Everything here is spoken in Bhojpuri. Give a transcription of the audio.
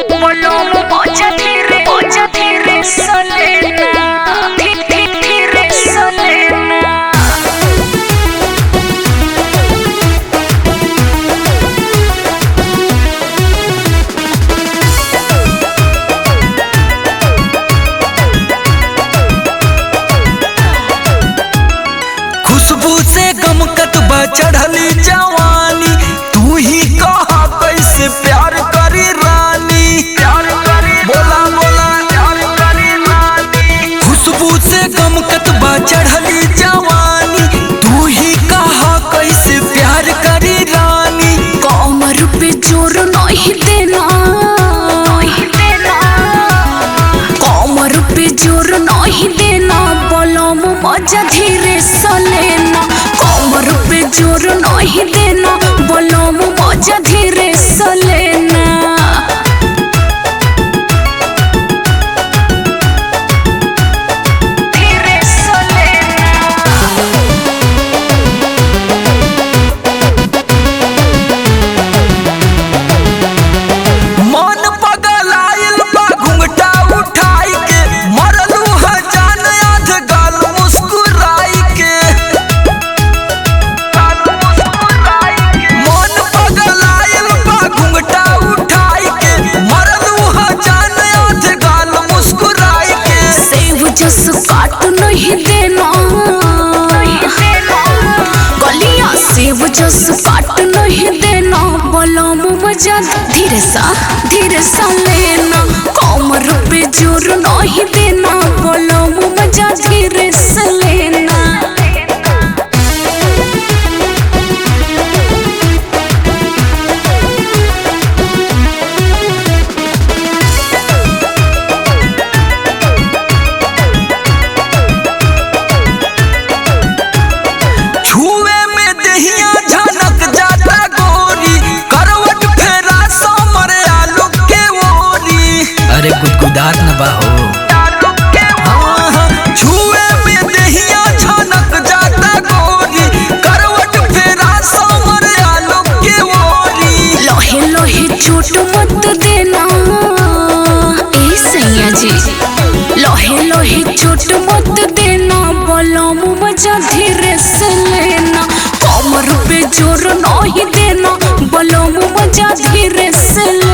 चढ़ली जवानी तू ही कहा कैसे प्यार करी रानी, प्यार करी बोला बोला प्यार करी रानी। खुशबू से गमकत बा चढ़ली जवानी तू ही कहा कैसे प्यार करी रानी। कमर पे जोर नहीं देना, कमर पे जोर नहीं देना, बलम मजा धीरे से लेना। कमर पे जोर नहीं देना, बलम मजा धीरे से लेना। काट नहीं देना, गलिया सेब जस काट नहीं देना, बलम मजा धीरे सा लेना। कमर पे जोर नहीं देना, बलम मजा धीरे से लेना। अरे गुदगुदात न बा हो, छुए में दहिया झनक जाता गोरी, करवट फेरा समर आलोक के ओरी। लोहे लोहे चोट मत देना ए सैया जी, लोहे लोहे चोट मत देना, बलम मजा धीरे से लेना। कमर पे जोर नहीं देना, बलम मजा धीरे से लेना।